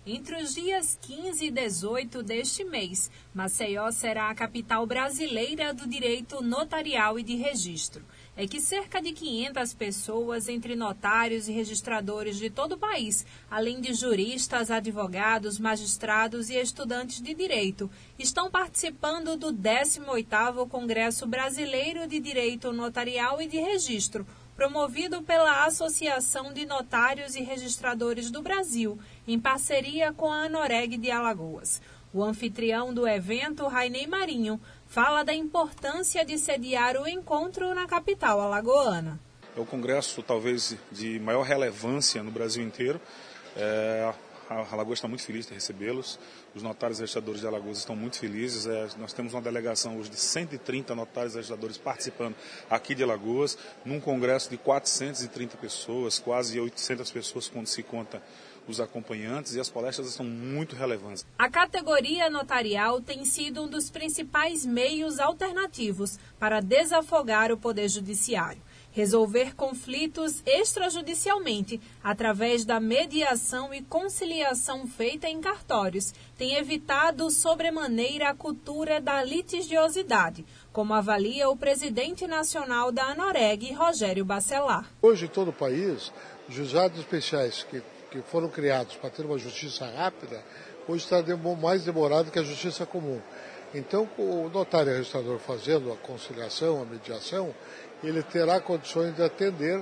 Entre os dias 15 e 18 deste mês, Maceió será a capital brasileira do direito notarial e de registro. É que cerca de 500 pessoas, entre notários e registradores de todo o país, além de juristas, advogados, magistrados e estudantes de direito, estão participando do 18º Congresso Brasileiro de Direito Notarial e de Registro, promovido pela Associação de Notários e Registradores do Brasil, em parceria com a Anoreg de Alagoas. O anfitrião do evento, Rainei Marinho, fala da importância de sediar o encontro na capital alagoana. É o congresso talvez de maior relevância no Brasil inteiro. A Alagoas está muito feliz de recebê-los. Os notários e registradores de Alagoas estão muito felizes. Nós temos uma delegação hoje de 130 notários e registradores participando aqui de Alagoas, num congresso de 430 pessoas, quase 800 pessoas quando se conta os acompanhantes, e as palestras são muito relevantes. A categoria notarial tem sido um dos principais meios alternativos para desafogar o Poder Judiciário. Resolver conflitos extrajudicialmente, através da mediação e conciliação feita em cartórios, tem evitado sobremaneira a cultura da litigiosidade, como avalia o presidente nacional da Anoreg, Rogério Bacelar. Hoje, em todo o país, os juizados especiais que foram criados para ter uma justiça rápida, hoje está mais demorado que a justiça comum. Então, o notário e o registrador fazendo a conciliação, a mediação, ele terá condições de atender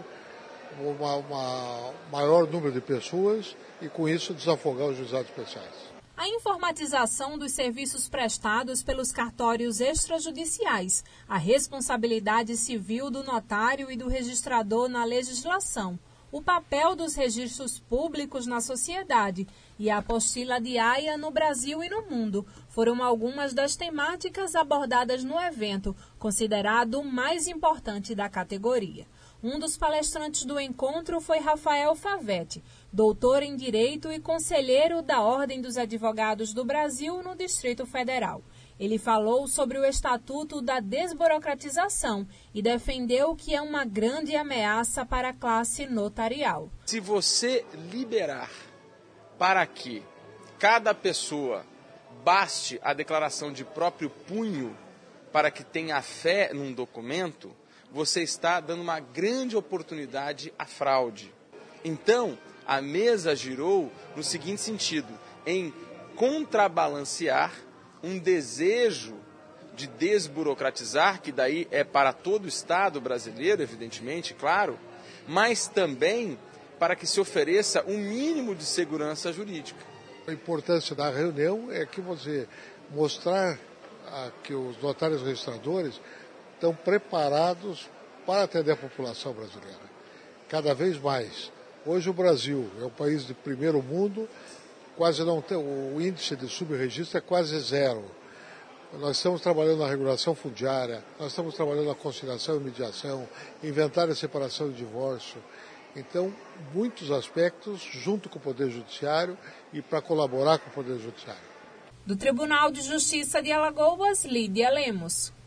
um maior número de pessoas e, com isso, desafogar os juizados especiais. A informatização dos serviços prestados pelos cartórios extrajudiciais, a responsabilidade civil do notário e do registrador na legislação, o papel dos registros públicos na sociedade e a apostila de Haia no Brasil e no mundo foram algumas das temáticas abordadas no evento, considerado o mais importante da categoria. Um dos palestrantes do encontro foi Rafael Favetti, doutor em Direito e conselheiro da Ordem dos Advogados do Brasil no Distrito Federal. Ele falou sobre o Estatuto da Desburocratização e defendeu que é uma grande ameaça para a classe notarial. Se você liberar para que cada pessoa baste a declaração de próprio punho para que tenha fé num documento, você está dando uma grande oportunidade à fraude. Então, a mesa girou no seguinte sentido, em contrabalancear um desejo de desburocratizar, que daí é para todo o Estado brasileiro, evidentemente, claro, mas também para que se ofereça um mínimo de segurança jurídica. A importância da reunião é que você mostrar que os notários registradores estão preparados para atender a população brasileira. Cada vez mais. Hoje o Brasil é um país de primeiro mundo, quase não tem, o índice de subregistro é quase zero. Nós estamos trabalhando na regulação fundiária, nós estamos trabalhando na conciliação e mediação, inventário e separação e divórcio. Então, muitos aspectos junto com o Poder Judiciário e para colaborar com o Poder Judiciário. Do Tribunal de Justiça de Alagoas, Lídia Lemos.